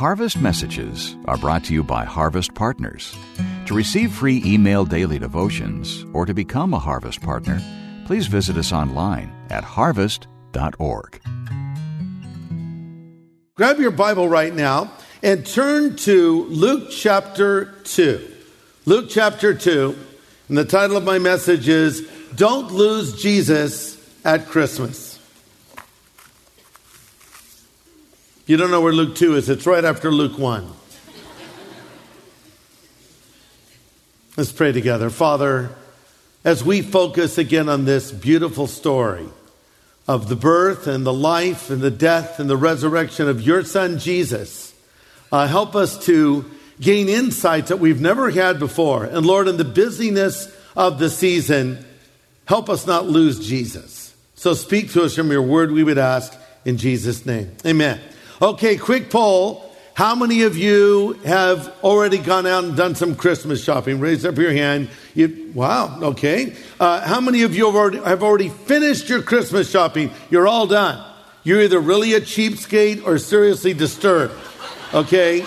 Harvest Messages are brought to you by Harvest Partners. To receive free email daily devotions or to become a Harvest Partner, please visit us online at harvest.org. Grab your Bible right now and turn to Luke chapter 2. Luke chapter 2, and the title of my message is, Don't Lose Jesus at Christmas. You don't know where Luke 2 is. It's right after Luke 1. Let's pray together. Father, as we focus again on this beautiful story of the birth and the life and the death and the resurrection of your Son, Jesus, help us to gain insights that we've never had before. And Lord, in the busyness of the season, help us not lose Jesus. So speak to us from your word, we would ask in Jesus' name. Amen. Okay, quick poll. How many of you have already gone out and done some Christmas shopping? Raise up your hand. Wow, okay. How many of you have already finished your Christmas shopping? You're all done. You're either really a cheapskate or seriously disturbed. Okay?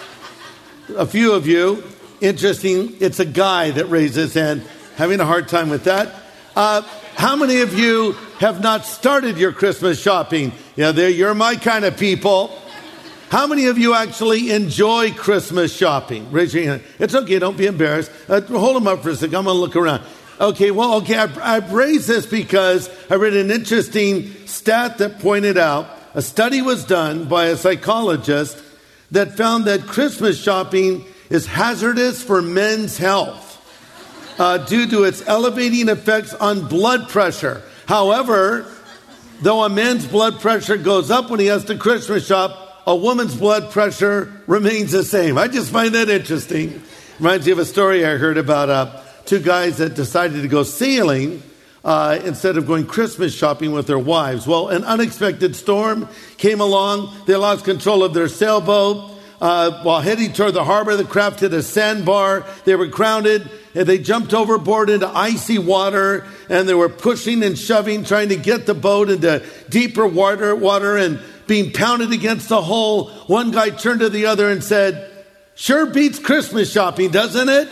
A few of you, interesting, it's a guy that raised his hand, having a hard time with that. How many of you have not started your Christmas shopping? Yeah, you're my kind of people. How many of you actually enjoy Christmas shopping? Raise your hand. It's okay, don't be embarrassed. Hold them up for a second. I'm going to look around. Okay, I've raised this because I read an interesting stat that pointed out a study was done by a psychologist that found that Christmas shopping is hazardous for men's health due to its elevating effects on blood pressure. However, though a man's blood pressure goes up when he has to Christmas shop, a woman's blood pressure remains the same. I just find that interesting. Reminds me of a story I heard about two guys that decided to go sailing instead of going Christmas shopping with their wives. Well, an unexpected storm came along. They lost control of their sailboat. While heading toward the harbor, the craft hit a sandbar. They were grounded, and they jumped overboard into icy water, and they were pushing and shoving, trying to get the boat into deeper water and being pounded against the hull. One guy turned to the other and said, "Sure beats Christmas shopping, doesn't it?"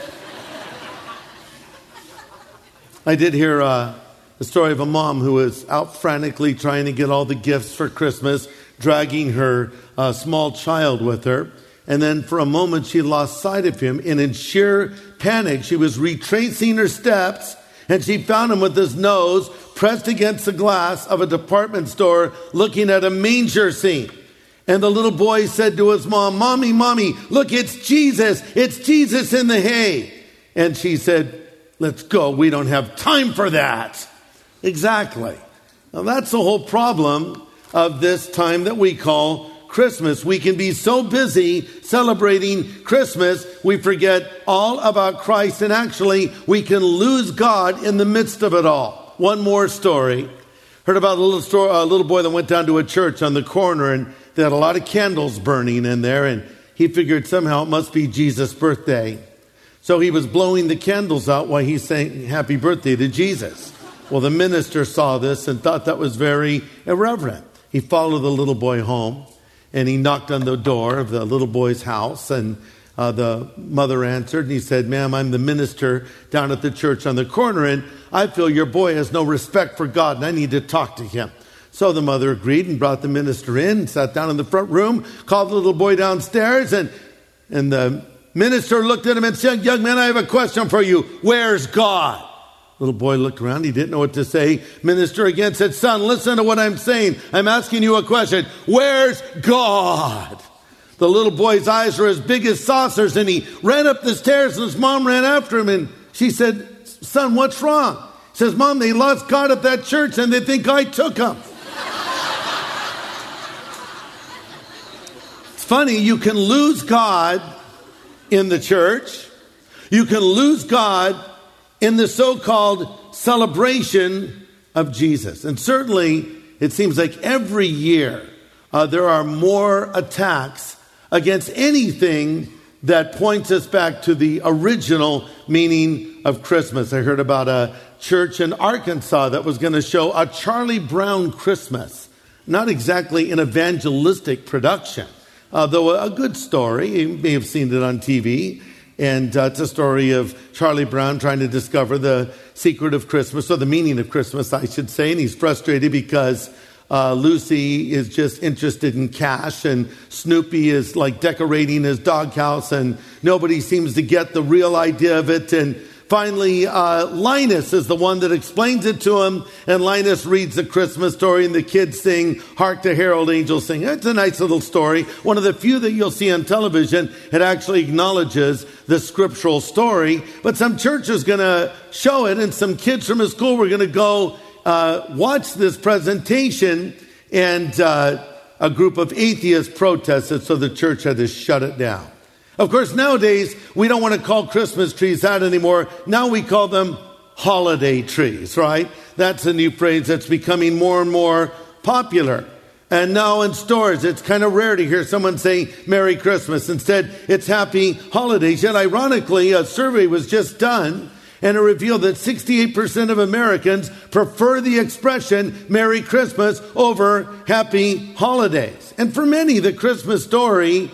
I did hear the story of a mom who was out frantically trying to get all the gifts for Christmas, dragging her small child with her. And then for a moment, she lost sight of him. And in sheer panic, she was retracing her steps, and she found him with his nose pressed against the glass of a department store looking at a manger scene. And the little boy said to his mom, "Mommy, look, it's Jesus. It's Jesus in the hay." And she said, "Let's go. We don't have time for that." Exactly. Now that's the whole problem of this time that we call Christmas. We can be so busy celebrating Christmas, we forget all about Christ, and actually we can lose God in the midst of it all. One more story. Heard about a little boy that went down to a church on the corner, and they had a lot of candles burning in there, and he figured somehow it must be Jesus' birthday. So he was blowing the candles out while he's saying happy birthday to Jesus. Well, the minister saw this and thought that was very irreverent. He followed the little boy home, and he knocked on the door of the little boy's house, and the mother answered, and he said, "Ma'am, I'm the minister down at the church on the corner, and I feel your boy has no respect for God, and I need to talk to him." So the mother agreed and brought the minister in, sat down in the front room, called the little boy downstairs, and the minister looked at him and said, "Young man, I have a question for you. Where's God?" Little boy looked around. He didn't know what to say. Minister again said, "Son, listen to what I'm saying. I'm asking you a question. Where's God?" The little boy's eyes were as big as saucers, and he ran up the stairs, and his mom ran after him, and she said, "Son, what's wrong?" He says, "Mom, they lost God at that church, and they think I took him." It's funny, you can lose God in the church. You can lose God in the so-called celebration of Jesus. And certainly, it seems like every year there are more attacks against anything that points us back to the original meaning of Christmas. I heard about a church in Arkansas that was going to show a Charlie Brown Christmas. Not exactly an evangelistic production. though a good story. You may have seen it on TV. And it's a story of Charlie Brown trying to discover the secret of Christmas, or the meaning of Christmas, I should say. And he's frustrated because Lucy is just interested in cash, and Snoopy is like decorating his doghouse, and nobody seems to get the real idea of it. And finally, Linus is the one that explains it to him, and Linus reads the Christmas story, and the kids sing, "Hark the Herald Angels Sing." It's a nice little story. One of the few that you'll see on television. It actually acknowledges the scriptural story. But some church is going to show it, and some kids from a school were going to go watch this presentation, and a group of atheists protested, so the church had to shut it down. Of course, nowadays, we don't want to call Christmas trees that anymore. Now we call them holiday trees, right? That's a new phrase that's becoming more and more popular. And now in stores, it's kind of rare to hear someone say Merry Christmas. Instead, it's Happy Holidays. Yet ironically, a survey was just done, and it revealed that 68% of Americans prefer the expression Merry Christmas over Happy Holidays. And for many, the Christmas story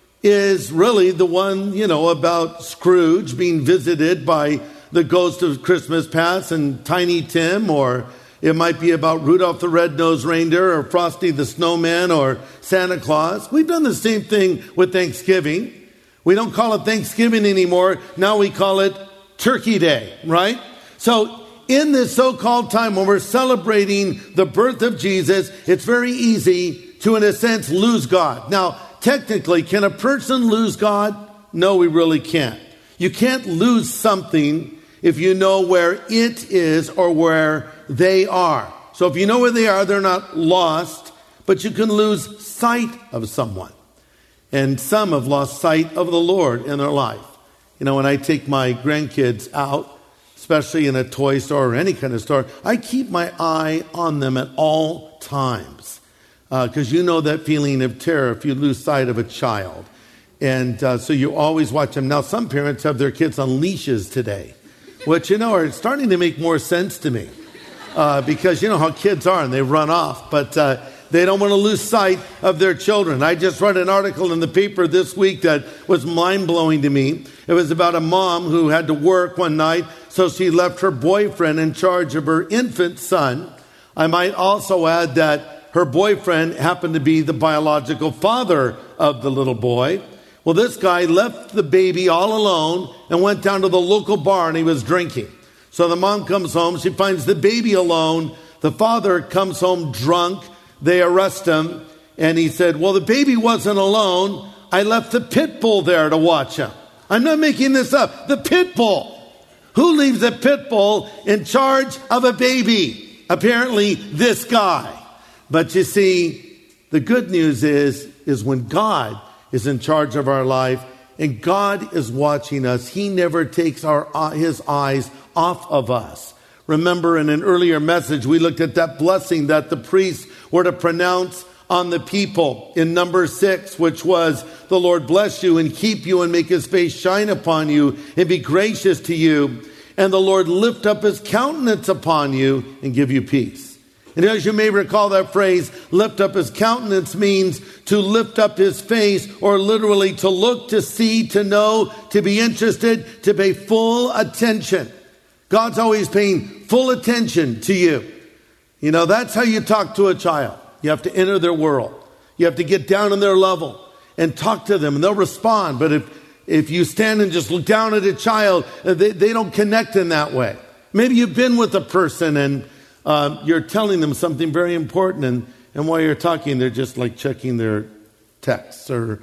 is really the one, about Scrooge being visited by the ghost of Christmas past and Tiny Tim, or it might be about Rudolph the Red-Nosed Reindeer or Frosty the Snowman or Santa Claus. We've done the same thing with Thanksgiving. We don't call it Thanksgiving anymore. Now we call it Turkey Day, right? So in this so-called time when we're celebrating the birth of Jesus, it's very easy to, in a sense, lose God. Now, technically, can a person lose God? No, we really can't. You can't lose something if you know where it is or where they are. So if you know where they are, they're not lost, but you can lose sight of someone. And some have lost sight of the Lord in their life. When I take my grandkids out, especially in a toy store or any kind of store, I keep my eye on them at all times. Because that feeling of terror if you lose sight of a child. And so you always watch them. Now, some parents have their kids on leashes today, which, are starting to make more sense to me. Because you know how kids are, and they run off. But they don't want to lose sight of their children. I just read an article in the paper this week that was mind-blowing to me. It was about a mom who had to work one night, so she left her boyfriend in charge of her infant son. I might also add that her boyfriend happened to be the biological father of the little boy. Well, this guy left the baby all alone and went down to the local bar, and he was drinking. So the mom comes home. She finds the baby alone. The father comes home drunk. They arrest him. And he said, well, the baby wasn't alone. I left the pit bull there to watch him. I'm not making this up. The pit bull. Who leaves a pit bull in charge of a baby? Apparently this guy. But you see, the good news is when God is in charge of our life and God is watching us, he never takes his eyes off of us. Remember, in an earlier message, we looked at that blessing that the priests were to pronounce on the people in number 6, which was, the Lord bless you and keep you and make his face shine upon you and be gracious to you. And the Lord lift up his countenance upon you and give you peace. And as you may recall, that phrase, lift up his countenance, means to lift up his face, or literally to look, to see, to know, to be interested, to pay full attention. God's always paying full attention to you. That's how you talk to a child. You have to enter their world. You have to get down on their level and talk to them, and they'll respond. But if you stand and just look down at a child, they don't connect in that way. Maybe you've been with a person and you're telling them something very important, and while you're talking, they're just like checking their texts or,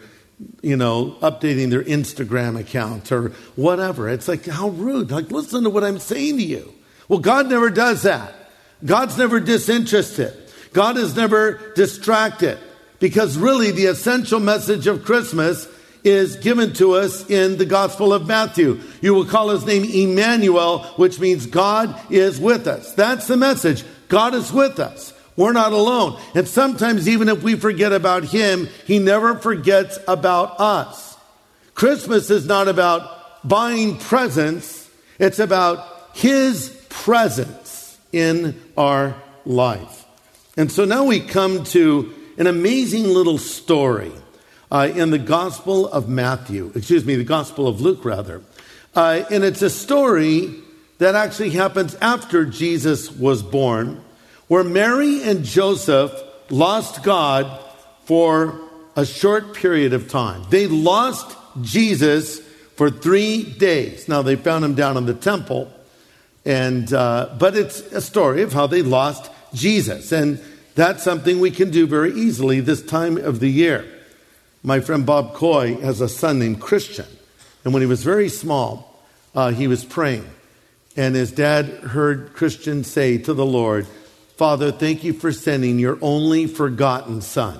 updating their Instagram account or whatever. It's like, how rude. Like, listen to what I'm saying to you. Well, God never does that. God's never disinterested. God is never distracted, because really the essential message of Christmas is given to us in the Gospel of Matthew. You will call his name Emmanuel, which means God is with us. That's the message. God is with us. We're not alone. And sometimes even if we forget about him, he never forgets about us. Christmas is not about buying presents. It's about his presence in our life. And so now we come to an amazing little story in the Gospel of the Gospel of Luke, rather. And it's a story that actually happens after Jesus was born, where Mary and Joseph lost God for a short period of time. They lost Jesus for 3 days. Now, they found him down in the temple, but it's a story of how they lost Jesus. And that's something we can do very easily this time of the year. My friend Bob Coy has a son named Christian. And when he was very small, he was praying. And his dad heard Christian say to the Lord, "Father, thank you for sending your only forgotten son."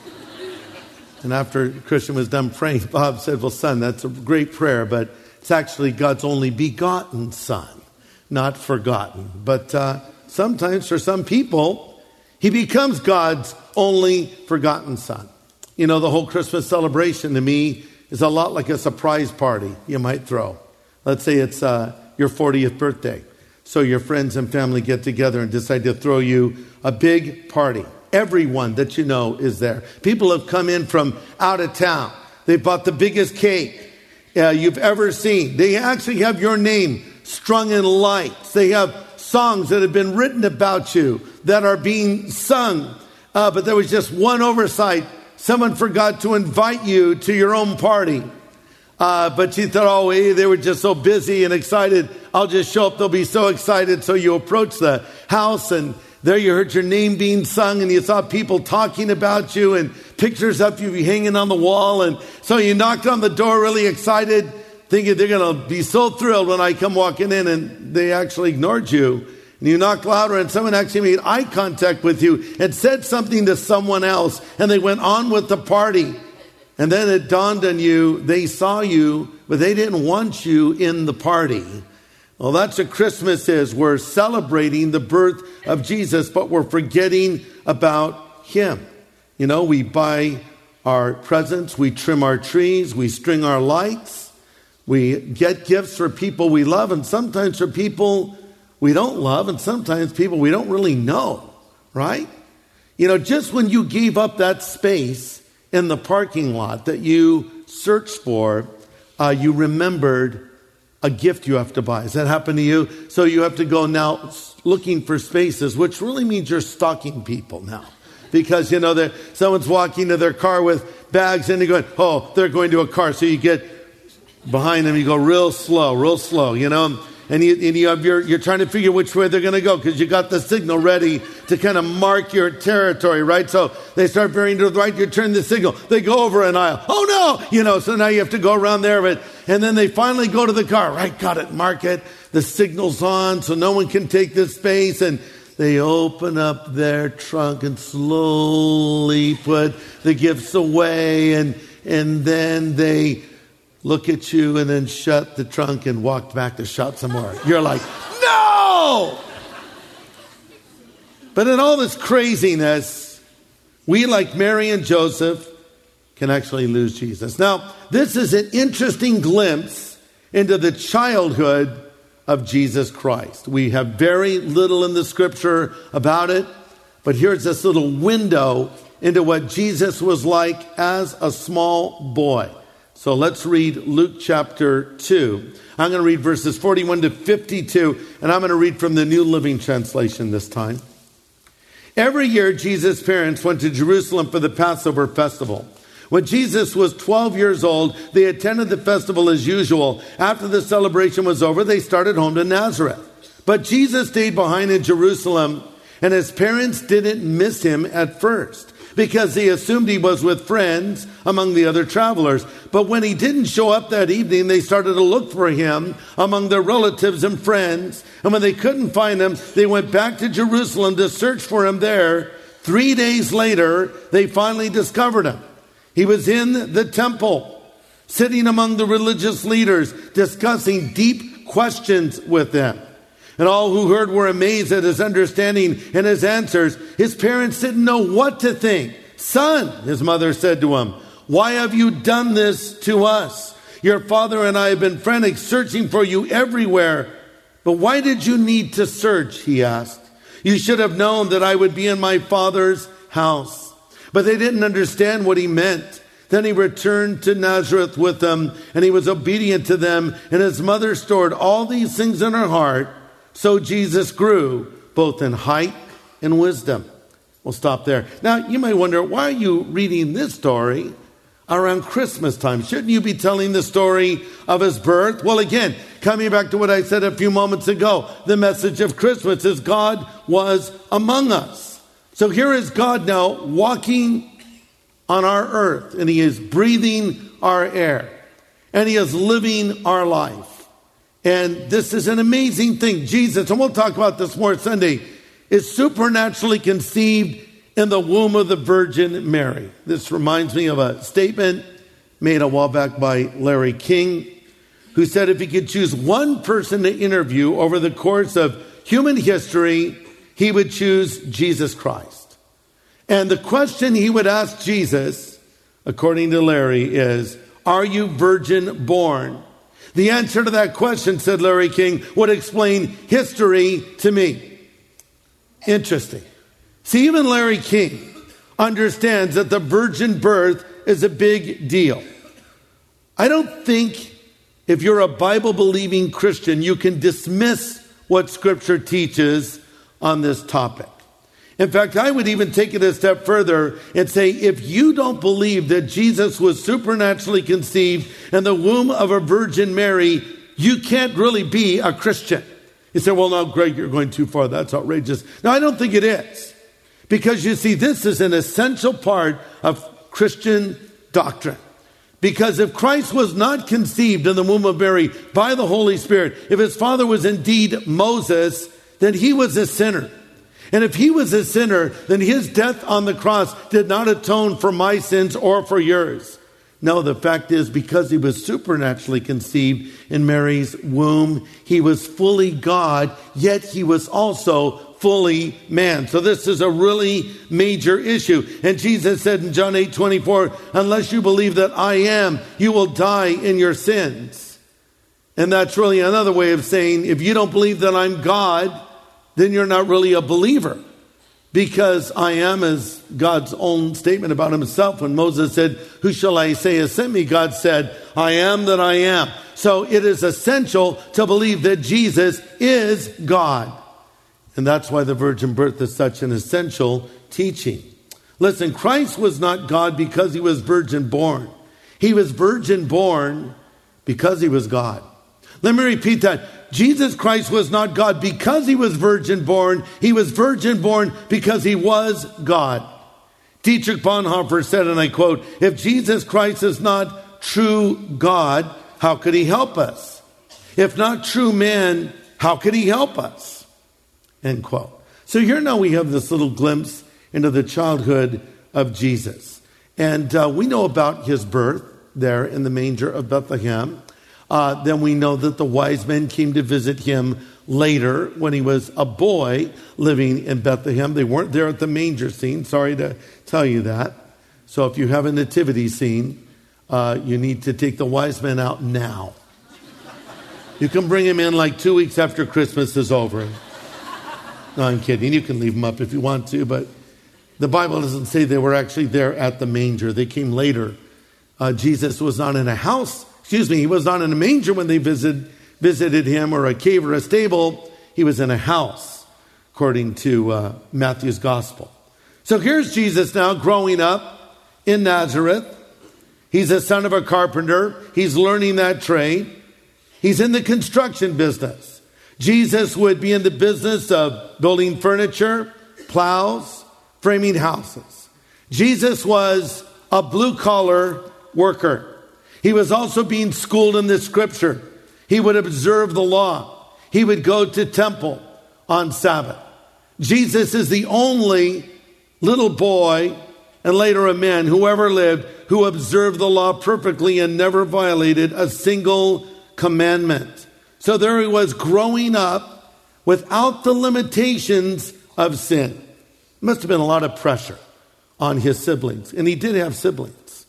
And after Christian was done praying, Bob said, "Well, son, that's a great prayer, but it's actually God's only begotten son, not forgotten." But sometimes for some people, he becomes God's only forgotten son. You know, the whole Christmas celebration to me is a lot like a surprise party you might throw. Let's say it's your 40th birthday. So your friends and family get together and decide to throw you a big party. Everyone that you know is there. People have come in from out of town. They bought the biggest cake you've ever seen. They actually have your name strung in lights. They have songs that have been written about you that are being sung. But there was just one oversight. Someone forgot to invite you to your own party. But you thought, they were just so busy and excited. I'll just show up. They'll be so excited. So you approach the house, and there you heard your name being sung, and you saw people talking about you and pictures of you hanging on the wall. And so you knocked on the door really excited, thinking they're going to be so thrilled when I come walking in, and they actually ignored you. And you knocked louder, and someone actually made eye contact with you and said something to someone else, and they went on with the party. And then it dawned on you, they saw you, but they didn't want you in the party. Well, that's what Christmas is. We're celebrating the birth of Jesus, but we're forgetting about him. You know, we buy our presents, we trim our trees, we string our lights, we get gifts for people we love, and sometimes for people we don't love, and sometimes people we don't really know, right? You know, just when you gave up that space in the parking lot that you searched for, you remembered a gift you have to buy. Has that happened to you? So you have to go now looking for spaces, which really means you're stalking people now. Because, you know, someone's walking to their car with bags and they're going, they're going to a car. So you get behind them, you go real slow, you know. And you're trying to figure which way they're going to go because you got the signal ready to kind of mark your territory, right? So they start veering to the right, you turn the signal. They go over an aisle. Oh, no! You know, so now you have to go around there. And then they finally go to the car. Right, got it, mark it. The signal's on so no one can take this space. And they open up their trunk and slowly put the gifts away. And then they look at you and then shut the trunk and walk back to shop some more. You're like, no! But in all this craziness, we, like Mary and Joseph, can actually lose Jesus. Now, this is an interesting glimpse into the childhood of Jesus Christ. We have very little in the scripture about it, but here's this little window into what Jesus was like as a small boy. So let's read Luke chapter 2. I'm going to read verses 41 to 52, and I'm going to read from the New Living Translation this time. Every year, Jesus' parents went to Jerusalem for the Passover festival. When Jesus was 12 years old, they attended the festival as usual. After the celebration was over, they started home to Nazareth. But Jesus stayed behind in Jerusalem, and his parents didn't miss him at first, because they assumed he was with friends among the other travelers. But when he didn't show up that evening, they started to look for him among their relatives and friends. And when they couldn't find him, they went back to Jerusalem to search for him there. 3 days later, they finally discovered him. He was in the temple, sitting among the religious leaders, discussing deep questions with them. And all who heard were amazed at his understanding and his answers. His parents didn't know what to think. Son, his mother said to him, why have you done this to us? Your father and I have been frantic, searching for you everywhere. But why did you need to search? He asked. You should have known that I would be in my father's house. But they didn't understand what he meant. Then he returned to Nazareth with them, and he was obedient to them, and his mother stored all these things in her heart. So Jesus grew, both in height and wisdom. We'll stop there. Now, you may wonder, why are you reading this story around Christmas time? Shouldn't you be telling the story of his birth? Well, again, coming back to what I said a few moments ago, the message of Christmas is God was among us. So here is God now walking on our earth, and he is breathing our air, and he is living our life. And this is an amazing thing. Jesus, and we'll talk about this more Sunday, is supernaturally conceived in the womb of the Virgin Mary. This reminds me of a statement made a while back by Larry King, who said if he could choose one person to interview over the course of human history, he would choose Jesus Christ. And the question he would ask Jesus, according to Larry, is, are you virgin born? The answer to that question, said Larry King, would explain history to me. Interesting. See, even Larry King understands that the virgin birth is a big deal. I don't think if you're a Bible-believing Christian, you can dismiss what Scripture teaches on this topic. In fact, I would even take it a step further and say, if you don't believe that Jesus was supernaturally conceived in the womb of a Virgin Mary, you can't really be a Christian. You say, well, no, Greg, you're going too far. That's outrageous. No, I don't think it is. Because you see, this is an essential part of Christian doctrine. Because if Christ was not conceived in the womb of Mary by the Holy Spirit, if his father was indeed Moses, then he was a sinner. And if he was a sinner, then his death on the cross did not atone for my sins or for yours. No, the fact is, because he was supernaturally conceived in Mary's womb, he was fully God, yet he was also fully man. So this is a really major issue. And Jesus said in John 8:24, unless you believe that I am, you will die in your sins. And that's really another way of saying, if you don't believe that I'm God, then you're not really a believer. Because I am is God's own statement about himself. When Moses said, who shall I say has sent me? God said, I am that I am. So it is essential to believe that Jesus is God. And that's why the virgin birth is such an essential teaching. Listen, Christ was not God because he was virgin born. He was virgin born because he was God. Let me repeat that. Jesus Christ was not God because he was virgin born. He was virgin born because he was God. Dietrich Bonhoeffer said, and I quote, if Jesus Christ is not true God, how could he help us? If not true man, how could he help us? End quote. So here now we have this little glimpse into the childhood of Jesus. And we know about his birth there in the manger of Bethlehem. Then we know that the wise men came to visit him later when he was a boy living in Bethlehem. They weren't there at the manger scene. Sorry to tell you that. So if you have a nativity scene, you need to take the wise men out now. You can bring him in like 2 weeks after Christmas is over. No, I'm kidding. You can leave them up if you want to, but the Bible doesn't say they were actually there at the manger. They came later. Jesus was not in a house. He was not in a manger when they visited him, or a cave or a stable. He was in a house, according to Matthew's gospel. So here's Jesus now growing up in Nazareth. He's a son of a carpenter. He's learning that trade. He's in the construction business. Jesus would be in the business of building furniture, plows, framing houses. Jesus was a blue-collar worker. He was also being schooled in the scripture. He would observe the law. He would go to temple on Sabbath. Jesus is the only little boy, and later a man, who ever lived, who observed the law perfectly and never violated a single commandment. So there he was growing up without the limitations of sin. Must have been a lot of pressure on his siblings. And he did have siblings.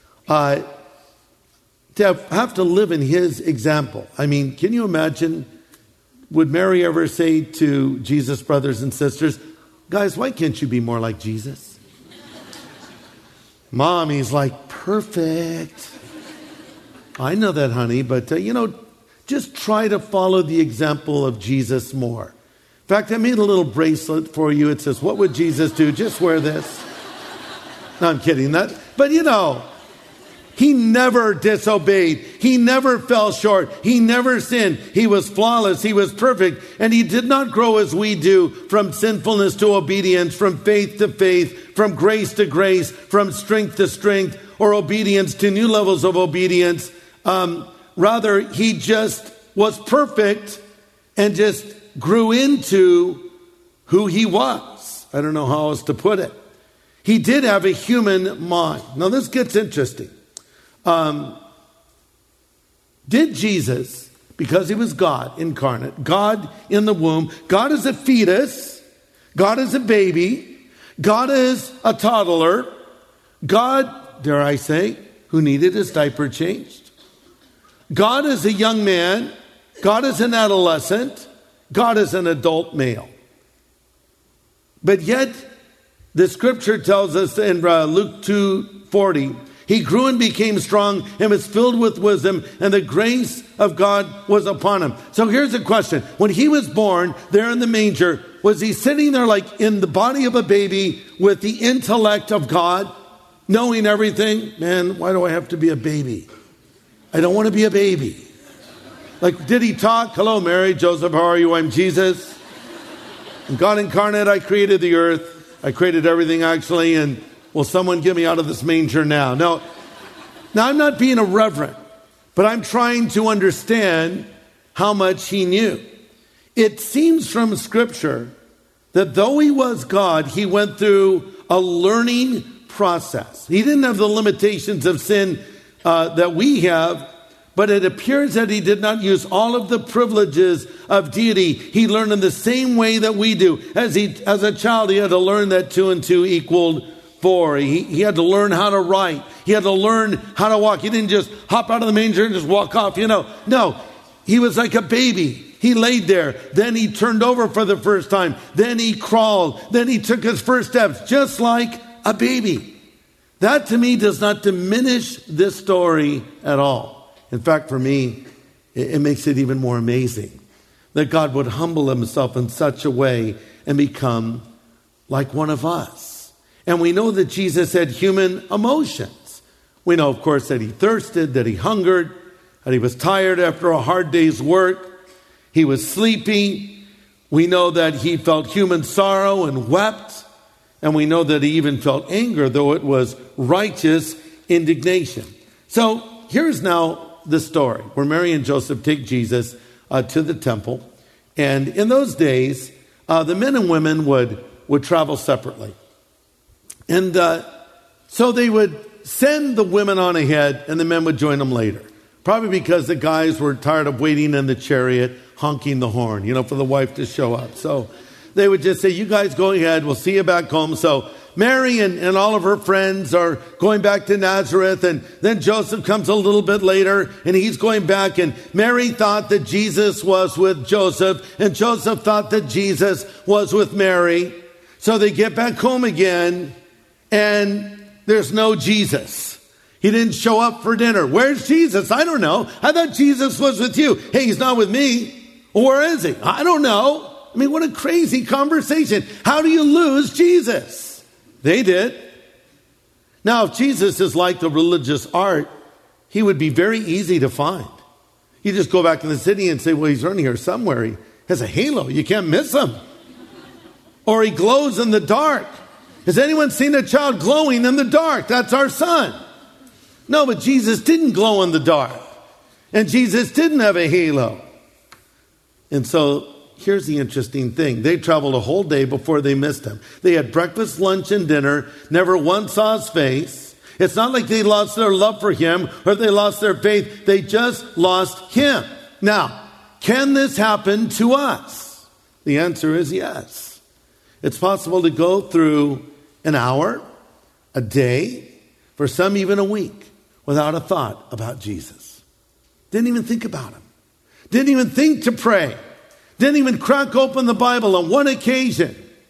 To have to live in his example. I mean, can you imagine, would Mary ever say to Jesus' brothers and sisters, guys, why can't you be more like Jesus? Mommy's like perfect. I know that, honey, but just try to follow the example of Jesus more. In fact, I made a little bracelet for you. It says, what would Jesus do? Just wear this. No, I'm kidding. But he never disobeyed. He never fell short. He never sinned. He was flawless. He was perfect. And he did not grow as we do, from sinfulness to obedience, from faith to faith, from grace to grace, from strength to strength, or obedience to new levels of obedience. Rather, he just was perfect and just grew into who he was. I don't know how else to put it. He did have a human mind. Now this gets interesting. Did Jesus, because he was God incarnate, God in the womb, God is a fetus, God is a baby, God is a toddler, God, dare I say, who needed his diaper changed, God is a young man, God is an adolescent, God is an adult male. But yet, the scripture tells us in Luke 2:40, he grew and became strong and was filled with wisdom, and the grace of God was upon him. So here's the question. When he was born there in the manger, was he sitting there like in the body of a baby with the intellect of God, knowing everything? Man, why do I have to be a baby? I don't want to be a baby. Like, did he talk? Hello, Mary, Joseph, how are you? I'm Jesus. I'm God incarnate. I created the earth. I created everything, actually, and will someone get me out of this manger now? No. Now, I'm not being irreverent, but I'm trying to understand how much he knew. It seems from Scripture that though he was God, he went through a learning process. He didn't have the limitations of sin that we have, but it appears that he did not use all of the privileges of deity. He learned in the same way that we do. As a child, he had to learn that 2 and 2 equaled 4. He had to learn how to write. He had to learn how to walk. He didn't just hop out of the manger and just walk off, No, he was like a baby. He laid there. Then he turned over for the first time. Then he crawled. Then he took his first steps, just like a baby. That, to me, does not diminish this story at all. In fact, for me, it makes it even more amazing that God would humble himself in such a way and become like one of us. And we know that Jesus had human emotions. We know, of course, that he thirsted, that he hungered, that he was tired after a hard day's work. He was sleepy. We know that he felt human sorrow and wept. And we know that he even felt anger, though it was righteous indignation. So here's now the story where Mary and Joseph take Jesus to the temple. And in those days, the men and women would travel separately. And so they would send the women on ahead and the men would join them later. Probably because the guys were tired of waiting in the chariot, honking the horn, for the wife to show up. So they would just say, you guys go ahead, we'll see you back home. So Mary and all of her friends are going back to Nazareth, and then Joseph comes a little bit later, and he's going back, and Mary thought that Jesus was with Joseph, and Joseph thought that Jesus was with Mary. So they get back home again, and there's no Jesus. He didn't show up for dinner. Where's Jesus? I don't know. I thought Jesus was with you. Hey, he's not with me. Where is he? I don't know. I mean, what a crazy conversation. How do you lose Jesus? They did. Now, if Jesus is like the religious art, he would be very easy to find. You just go back in the city and say, well, he's running here somewhere. He has a halo. You can't miss him. Or he glows in the dark. Has anyone seen a child glowing in the dark? That's our son. No, but Jesus didn't glow in the dark. And Jesus didn't have a halo. And so here's the interesting thing. They traveled a whole day before they missed him. They had breakfast, lunch, and dinner, never once saw his face. It's not like they lost their love for him or they lost their faith. They just lost him. Now, can this happen to us? The answer is yes. It's possible to go through an hour, a day, for some even a week, without a thought about Jesus. Didn't even think about him. Didn't even think to pray. Didn't even crack open the Bible on one occasion.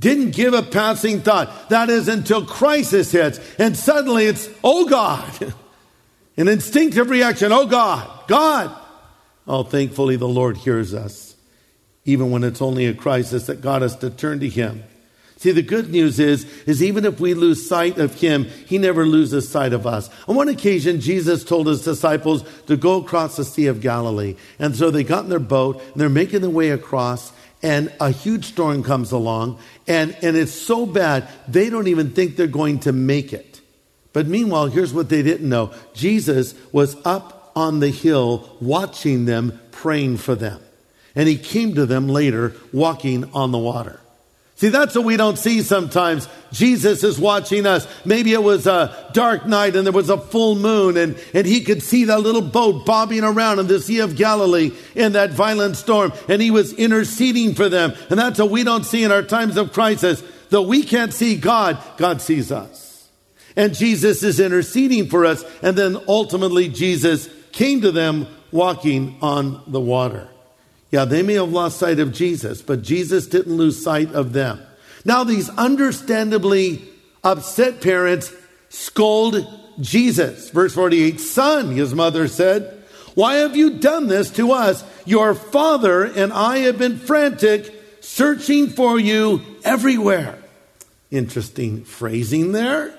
Didn't give a passing thought. That is until crisis hits. And suddenly it's, oh God. An instinctive reaction, oh God, God. Oh, thankfully the Lord hears us. Even when it's only a crisis that got us to turn to Him. See, the good news is even if we lose sight of Him, He never loses sight of us. On one occasion, Jesus told His disciples to go across the Sea of Galilee. And so they got in their boat, and they're making their way across, and a huge storm comes along, and it's so bad, they don't even think they're going to make it. But meanwhile, here's what they didn't know. Jesus was up on the hill watching them, praying for them. And He came to them later, walking on the water. See, that's what we don't see sometimes. Jesus is watching us. Maybe it was a dark night and there was a full moon and He could see that little boat bobbing around in the Sea of Galilee in that violent storm. And He was interceding for them. And that's what we don't see in our times of crisis. Though we can't see God, God sees us. And Jesus is interceding for us. And then ultimately Jesus came to them walking on the water. Yeah, they may have lost sight of Jesus, but Jesus didn't lose sight of them. Now these understandably upset parents scold Jesus. Verse 48, "Son," His mother said, "why have you done this to us? Your father and I have been frantic, searching for you everywhere." Interesting phrasing there.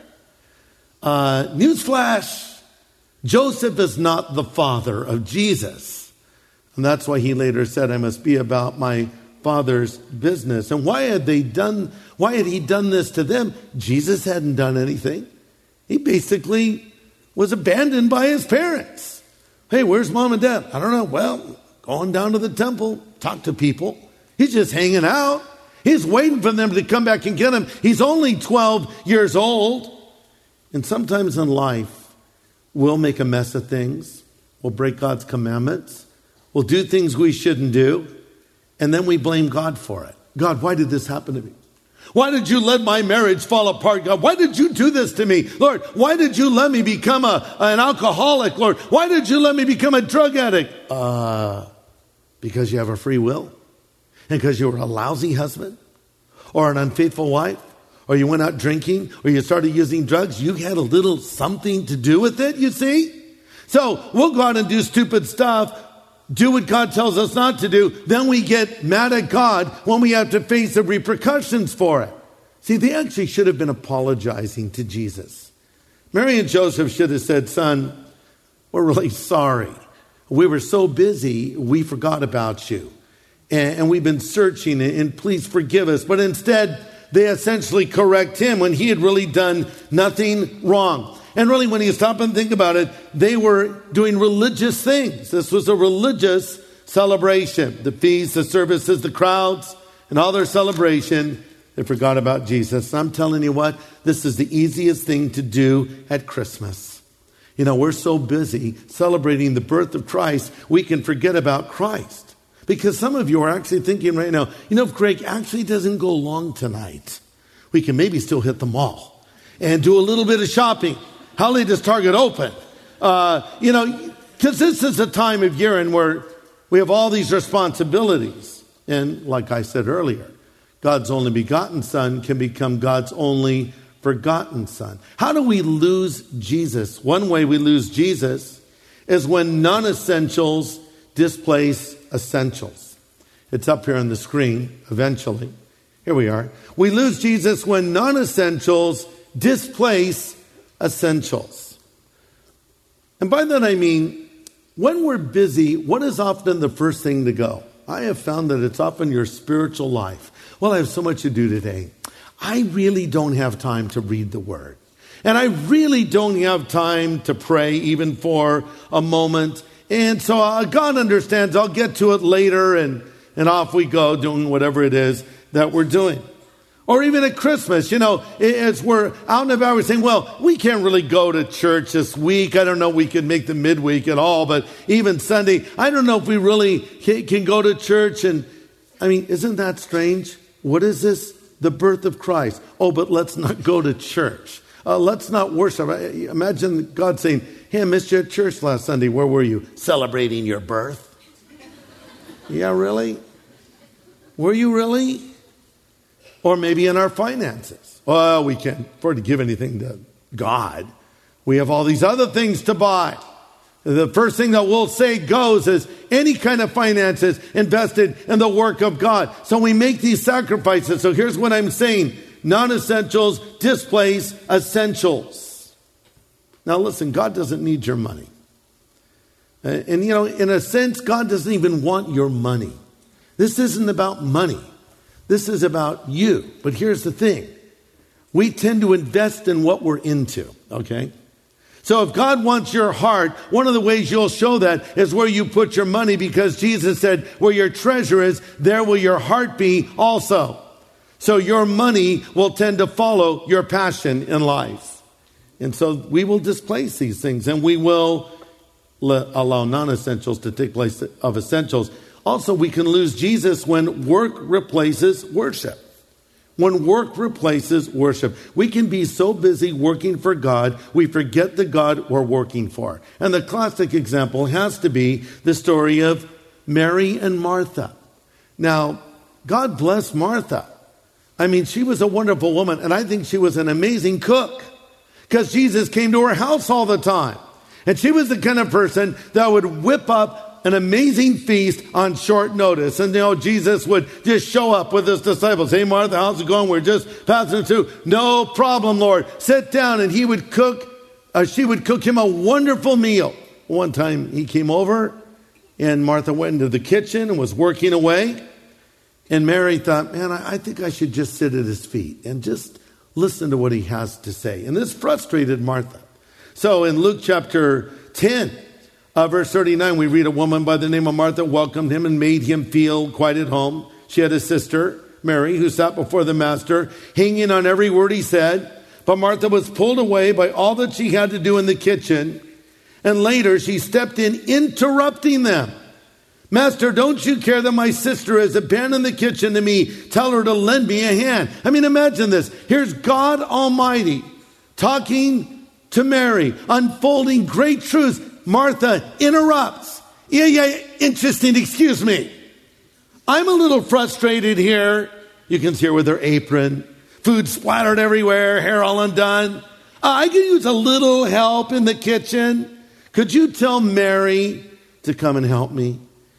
Newsflash, Joseph is not the father of Jesus. And that's why He later said, "I must be about my Father's business." And why had He done this to them? Jesus hadn't done anything. He basically was abandoned by His parents. Hey, where's Mom and Dad? I don't know. Well, going down to the temple, talk to people. He's just hanging out. He's waiting for them to come back and get Him. He's only 12 years old. And sometimes in life, we'll make a mess of things. We'll break God's commandments. We'll do things we shouldn't do, and then we blame God for it. God, why did this happen to me? Why did you let my marriage fall apart? God, why did you do this to me? Lord, why did you let me become an alcoholic? Lord, why did you let me become a drug addict? Because you have a free will? And because you were a lousy husband? Or an unfaithful wife? Or you went out drinking? Or you started using drugs? You had a little something to do with it, you see? So we'll go out and do stupid stuff, do what God tells us not to do. Then we get mad at God when we have to face the repercussions for it. See, they actually should have been apologizing to Jesus. Mary and Joseph should have said, "Son, we're really sorry. We were so busy, we forgot about you. And we've been searching, and please forgive us." But instead, they essentially correct Him when He had really done nothing wrong. And really, when you stop and think about it, they were doing religious things. This was a religious celebration. The feasts, the services, the crowds, and all their celebration, they forgot about Jesus. And I'm telling you what, this is the easiest thing to do at Christmas. You know, we're so busy celebrating the birth of Christ, we can forget about Christ. Because some of you are actually thinking right now, you know, if Greg actually doesn't go long tonight, we can maybe still hit the mall and do a little bit of shopping. How late does Target open? Because this is a time of year in where we have all these responsibilities. And like I said earlier, God's only begotten Son can become God's only forgotten Son. How do we lose Jesus? One way we lose Jesus is when non-essentials displace essentials. It's up here on the screen eventually. Here we are. We lose Jesus when non-essentials displace essentials. And by that I mean, when we're busy, what is often the first thing to go? I have found that it's often your spiritual life. Well, I have so much to do today. I really don't have time to read the Word. And I really don't have time to pray even for a moment. And so God understands, I'll get to it later, and off we go doing whatever it is that we're doing. Or even at Christmas, as we're out and about, we're saying, well, we can't really go to church this week. I don't know if we can make the midweek at all, but even Sunday, I don't know if we really can go to church. And I mean, isn't that strange? What is this? The birth of Christ. Oh, but let's not go to church. Let's not worship. Imagine God saying, hey, I missed you at church last Sunday. Where were you? Celebrating your birth. Yeah, really? Were you really? Or maybe in our finances. Well, we can't afford to give anything to God. We have all these other things to buy. The first thing that we'll say goes is any kind of finances invested in the work of God. So we make these sacrifices. So here's what I'm saying. Non-essentials displace essentials. Now listen, God doesn't need your money. And in a sense, God doesn't even want your money. This isn't about money. This is about you. But here's the thing. We tend to invest in what we're into, okay? So if God wants your heart, one of the ways you'll show that is where you put your money, because Jesus said, where your treasure is, there will your heart be also. So your money will tend to follow your passion in life. And so we will displace these things, and we will allow non-essentials to take place of essentials. Also, we can lose Jesus when work replaces worship. When work replaces worship, we can be so busy working for God, we forget the God we're working for. And the classic example has to be the story of Mary and Martha. Now, God bless Martha. I mean, she was a wonderful woman, and I think she was an amazing cook, because Jesus came to her house all the time. And she was the kind of person that would whip up an amazing feast on short notice. And Jesus would just show up with his disciples. Hey, Martha, how's it going? We're just passing through. No problem, Lord. Sit down. And she would cook him a wonderful meal. One time he came over and Martha went into the kitchen and was working away. And Mary thought, man, I think I should just sit at his feet and just listen to what he has to say. And this frustrated Martha. So in Luke chapter 10, verse 39, we read a woman by the name of Martha welcomed him and made him feel quite at home. She had a sister, Mary, who sat before the master, hanging on every word he said. But Martha was pulled away by all that she had to do in the kitchen. And later she stepped in, interrupting them. Master, don't you care that my sister has abandoned the kitchen to me? Tell her to lend me a hand. I mean, imagine this. Here's God Almighty talking to Mary, unfolding great truths. Martha interrupts. Yeah, interesting, excuse me. I'm a little frustrated here. You can see her with her apron, food splattered everywhere, hair all undone. I could use a little help in the kitchen. Could you tell Mary to come and help me?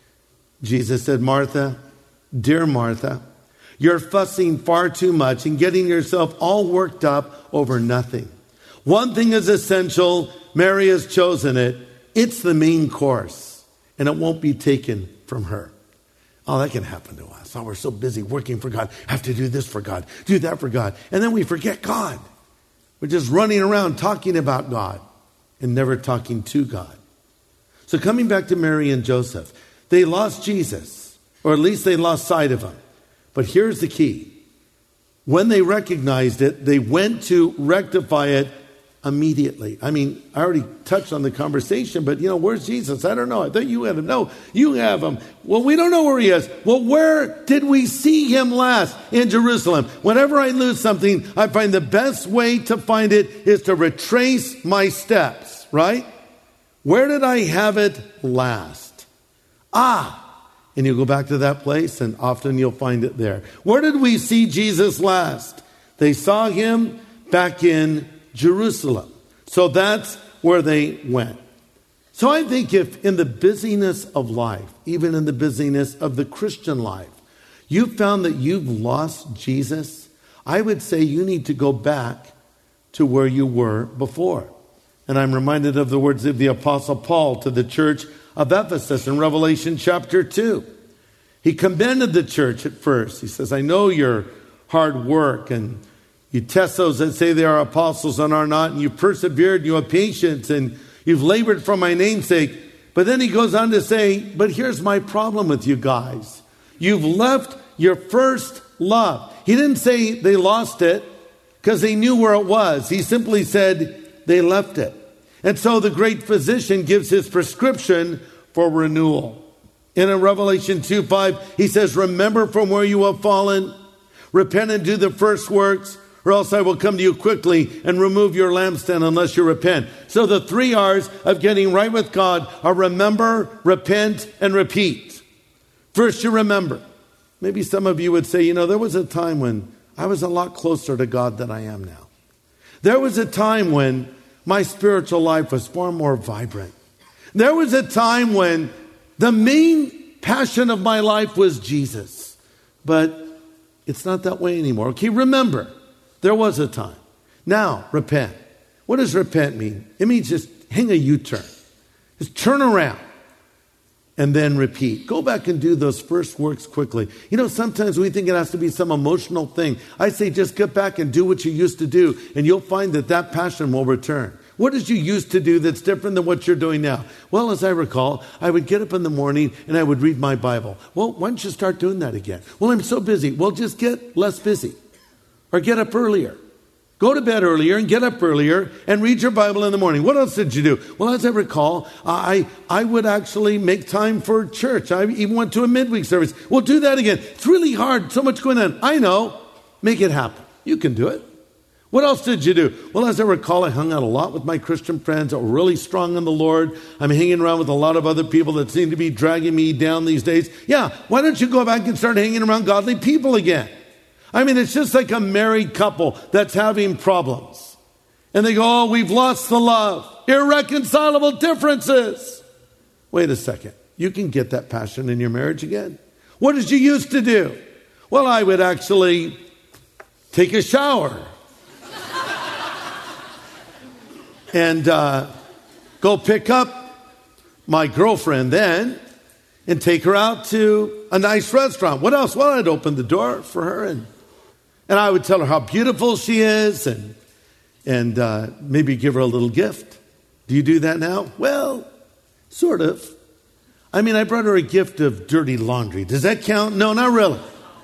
Jesus said, Martha, dear Martha, you're fussing far too much and getting yourself all worked up over nothing. One thing is essential. Mary has chosen it. It's the main course, and it won't be taken from her. Oh, that can happen to us. Oh, we're so busy working for God. Have to do this for God, do that for God. And then we forget God. We're just running around talking about God and never talking to God. So coming back to Mary and Joseph, they lost Jesus, or at least they lost sight of him. But here's the key. When they recognized it, they went to rectify it immediately. I mean, I already touched on the conversation, but where's Jesus? I don't know. I thought you had him. No, you have him. Well, we don't know where he is. Well, where did we see him last? In Jerusalem. Whenever I lose something, I find the best way to find it is to retrace my steps, right? Where did I have it last? And you go back to that place, and often you'll find it there. Where did we see Jesus last? They saw him back in Jerusalem. So that's where they went. So I think if in the busyness of life, even in the busyness of the Christian life, you found that you've lost Jesus, I would say you need to go back to where you were before. And I'm reminded of the words of the Apostle Paul to the church of Ephesus in Revelation chapter 2. He commended the church at first. He says, I know your hard work, and you test those that say they are apostles and are not, and you persevered, and you have patience, and you've labored for my name's sake. But then he goes on to say, but here's my problem with you guys. You've left your first love. He didn't say they lost it because they knew where it was. He simply said they left it. And so the great physician gives his prescription for renewal. In Revelation 2:5, he says, remember from where you have fallen, repent and do the first works, or else I will come to you quickly and remove your lampstand unless you repent. So the 3 R's of getting right with God are remember, repent, and repeat. First, you remember. Maybe some of you would say, there was a time when I was a lot closer to God than I am now. There was a time when my spiritual life was far more vibrant. There was a time when the main passion of my life was Jesus. But it's not that way anymore. Okay, remember, there was a time. Now, repent. What does repent mean? It means just hang a U-turn. Just turn around and then repeat. Go back and do those first works quickly. You know, sometimes we think it has to be some emotional thing. I say just get back and do what you used to do, and you'll find that that passion will return. What did you used to do that's different than what you're doing now? Well, as I recall, I would get up in the morning and I would read my Bible. Well, why don't you start doing that again? Well, I'm so busy. Well, just get less busy. Or get up earlier. Go to bed earlier and get up earlier and read your Bible in the morning. What else did you do? Well, as I recall, I would actually make time for church. I even went to a midweek service. Well, do that again. It's really hard. So much going on. I know. Make it happen. You can do it. What else did you do? Well, as I recall, I hung out a lot with my Christian friends that were really strong in the Lord. I'm hanging around with a lot of other people that seem to be dragging me down these days. Yeah, why don't you go back and start hanging around godly people again? I mean, it's just like a married couple that's having problems. And they go, oh, we've lost the love. Irreconcilable differences. Wait a second. You can get that passion in your marriage again. What did you used to do? Well, I would actually take a shower. And go pick up my girlfriend then and take her out to a nice restaurant. What else? Well, I'd open the door for her and I would tell her how beautiful she is and maybe give her a little gift. Do you do that now? Well, sort of. I mean, I brought her a gift of dirty laundry. Does that count? No, not really.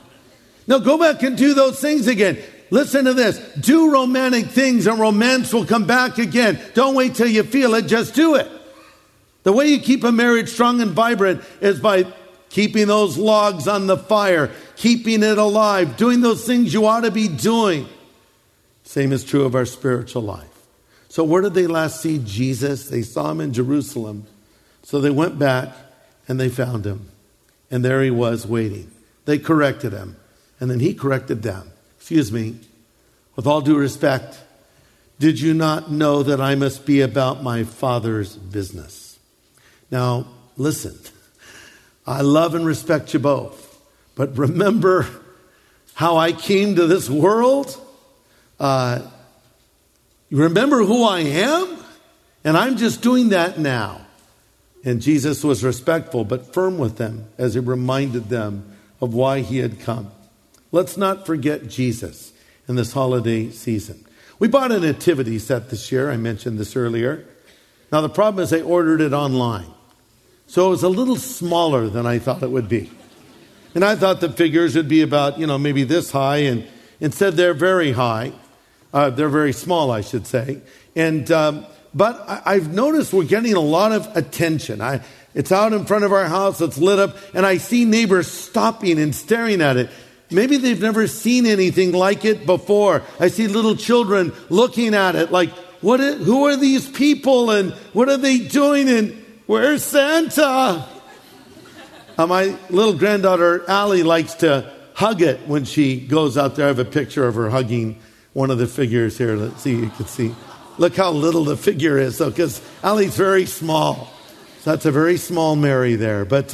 No, go back and do those things again. Listen to this. Do romantic things and romance will come back again. Don't wait till you feel it. Just do it. The way you keep a marriage strong and vibrant is by keeping those logs on the fire, keeping it alive, doing those things you ought to be doing. Same is true of our spiritual life. So where did they last see Jesus? They saw him in Jerusalem. So they went back and they found him. And there he was waiting. They corrected him. And then he corrected them. Excuse me, with all due respect, did you not know that I must be about my Father's business? Now, listen, I love and respect you both, but remember how I came to this world? You remember who I am? And I'm just doing that now. And Jesus was respectful but firm with them as he reminded them of why he had come. Let's not forget Jesus in this holiday season. We bought a nativity set this year. I mentioned this earlier. Now, the problem is I ordered it online. So it was a little smaller than I thought it would be. And I thought the figures would be about, maybe this high. And instead, they're very high. They're very small, I should say. And but I've noticed we're getting a lot of attention. It's out in front of our house. It's lit up. And I see neighbors stopping and staring at it. Maybe they've never seen anything like it before. I see little children looking at it like, who are these people and what are they doing and where's Santa? My little granddaughter, Allie, likes to hug it when she goes out there. I have a picture of her hugging one of the figures here. Let's see, you can see. Look how little the figure is, because Allie's very small. So that's a very small Mary there. But,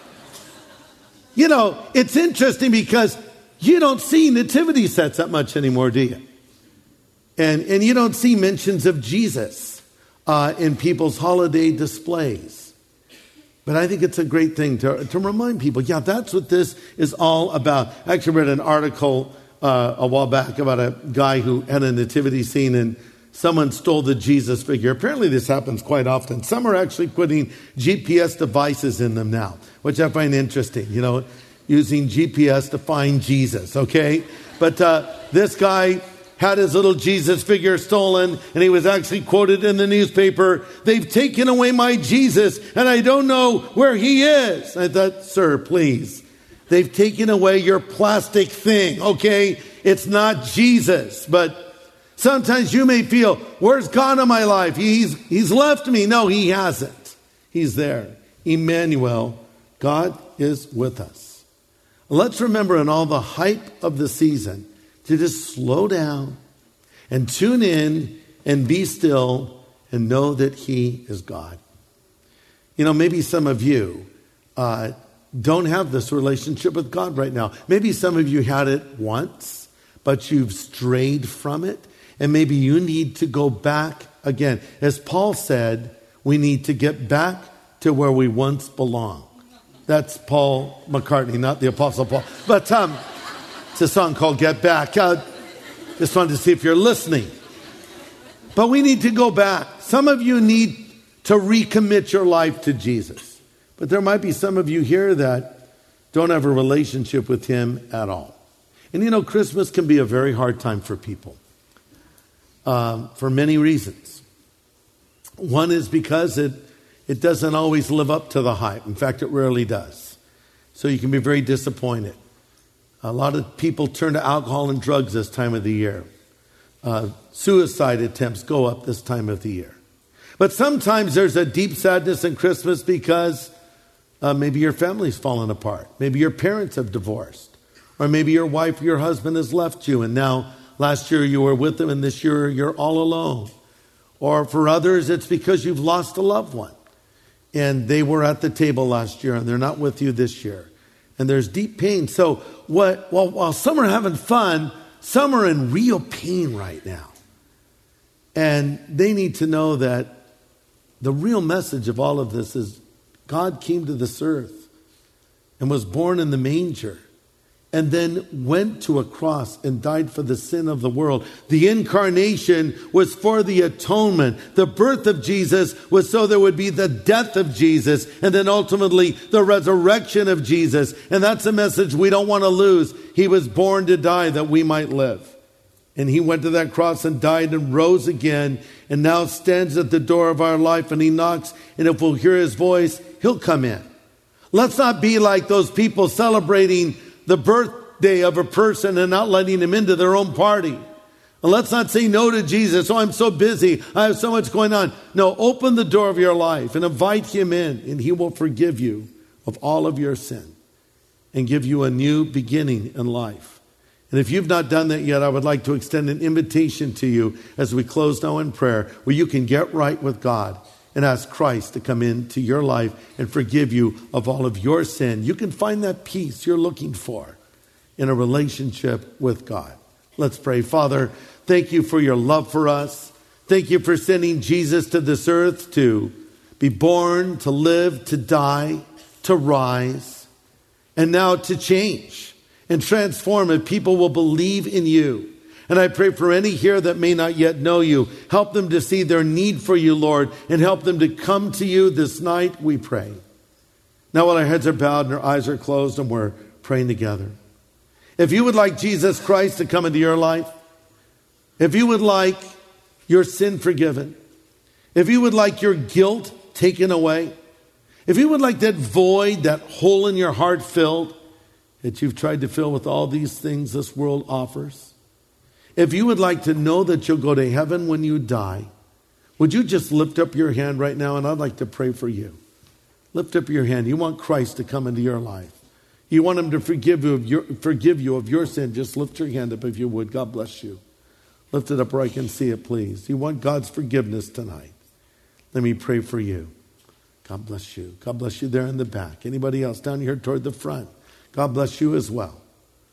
it's interesting because you don't see nativity sets that much anymore, do you? And you don't see mentions of Jesus in people's holiday displays. But I think it's a great thing to remind people, that's what this is all about. I actually read an article a while back about a guy who had a nativity scene and someone stole the Jesus figure. Apparently this happens quite often. Some are actually putting GPS devices in them now, which I find interesting, using GPS to find Jesus, okay? But this guy had his little Jesus figure stolen, and he was actually quoted in the newspaper, "They've taken away my Jesus, and I don't know where he is." I thought, sir, please. They've taken away your plastic thing, okay? It's not Jesus. But sometimes you may feel, where's God in my life? He's left me. No, he hasn't. He's there. Emmanuel, God is with us. Let's remember in all the hype of the season to just slow down and tune in and be still and know that He is God. You know, maybe some of you don't have this relationship with God right now. Maybe some of you had it once, but you've strayed from it. And maybe you need to go back again. As Paul said, we need to get back to where we once belonged. That's Paul McCartney, not the Apostle Paul. But it's a song called Get Back. Just wanted to see if you're listening. But we need to go back. Some of you need to recommit your life to Jesus. But there might be some of you here that don't have a relationship with Him at all. And you know, Christmas can be a very hard time for people. For many reasons. One is because it doesn't always live up to the hype. In fact, it rarely does. So you can be very disappointed. A lot of people turn to alcohol and drugs this time of the year. Suicide attempts go up this time of the year. But sometimes there's a deep sadness in Christmas because maybe your family's fallen apart. Maybe your parents have divorced. Or maybe your wife or your husband has left you and now last year you were with them and this year you're all alone. Or for others, it's because you've lost a loved one. And they were at the table last year and they're not with you this year. And there's deep pain. So while some are having fun, some are in real pain right now. And they need to know that the real message of all of this is God came to this earth and was born in the manger. And then went to a cross and died for the sin of the world. The incarnation was for the atonement. The birth of Jesus was so there would be the death of Jesus and then ultimately the resurrection of Jesus. And that's a message we don't want to lose. He was born to die that we might live. And He went to that cross and died and rose again and now stands at the door of our life and He knocks. And if we'll hear His voice, He'll come in. Let's not be like those people celebrating the birthday of a person and not letting him into their own party. And let's not say no to Jesus. Oh, I'm so busy. I have so much going on. No, open the door of your life and invite Him in, and He will forgive you of all of your sin and give you a new beginning in life. And if you've not done that yet, I would like to extend an invitation to you as we close now in prayer, where you can get right with God and ask Christ to come into your life and forgive you of all of your sin. You can find that peace you're looking for in a relationship with God. Let's pray. Father, thank You for Your love for us. Thank You for sending Jesus to this earth to be born, to live, to die, to rise, and now to change and transform, and people will believe in You. And I pray for any here that may not yet know You, help them to see their need for You, Lord, and help them to come to You this night, we pray. Now while our heads are bowed and our eyes are closed and we're praying together, if you would like Jesus Christ to come into your life, if you would like your sin forgiven, if you would like your guilt taken away, if you would like that void, that hole in your heart filled, that you've tried to fill with all these things this world offers, if you would like to know that you'll go to heaven when you die, would you just lift up your hand right now, and I'd like to pray for you. Lift up your hand. You want Christ to come into your life. You want Him to forgive you of your sin. Just lift your hand up if you would. God bless you. Lift it up where I can see it, please. You want God's forgiveness tonight. Let me pray for you. God bless you. God bless you there in the back. Anybody else down here toward the front? God bless you as well.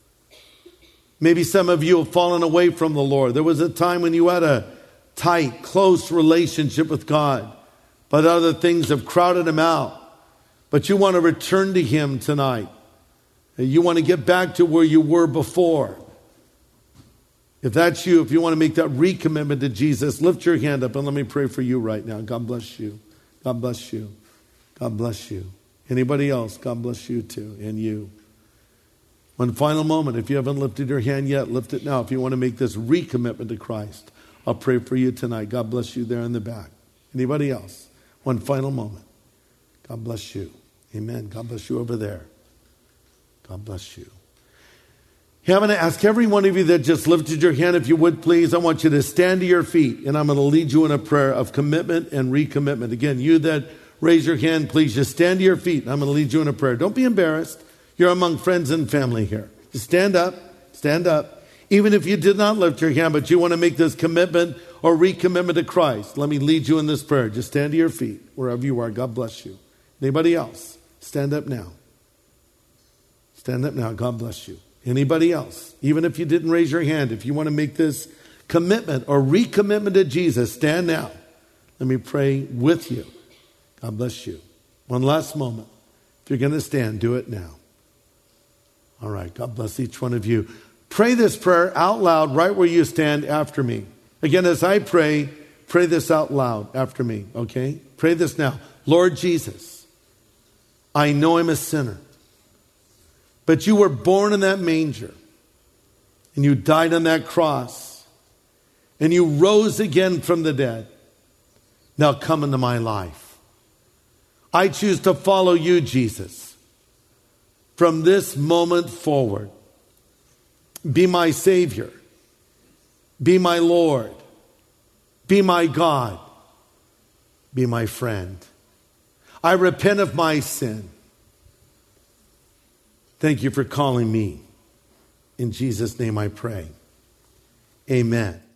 Maybe some of you have fallen away from the Lord. There was a time when you had a tight, close relationship with God, but other things have crowded Him out. But you want to return to Him tonight. You want to get back to where you were before. If that's you, if you want to make that recommitment to Jesus, lift your hand up and let me pray for you right now. God bless you. God bless you. God bless you. Anybody else? God bless you too, and you. One final moment. If you haven't lifted your hand yet, lift it now. If you want to make this recommitment to Christ, I'll pray for you tonight. God bless you there in the back. Anybody else? One final moment. God bless you. Amen. God bless you over there. God bless you. Hey, I'm going to ask every one of you that just lifted your hand, if you would please, I want you to stand to your feet, and I'm going to lead you in a prayer of commitment and recommitment. Again, you that raise your hand, please just stand to your feet, and I'm going to lead you in a prayer. Don't be embarrassed. You're among friends and family here. Just stand up. Even if you did not lift your hand, but you want to make this commitment or recommitment to Christ, let me lead you in this prayer. Just stand to your feet wherever you are. God bless you. Anybody else? Stand up now. Stand up now. God bless you. Anybody else? Even if you didn't raise your hand, if you want to make this commitment or recommitment to Jesus, stand now. Let me pray with you. God bless you. One last moment. If you're going to stand, do it now. All right. God bless each one of you. Pray this prayer out loud right where you stand after me. Again, as I pray this out loud after me, okay? Pray this now. Lord Jesus, I know I'm a sinner, but you were born in that manger, and you died on that cross, and you rose again from the dead. Now come into my life. I choose to follow you, Jesus, from this moment forward. Be my Savior. Be my Lord. Be my God. Be my friend. I repent of my sin. Thank you for calling me. In Jesus' name I pray. Amen.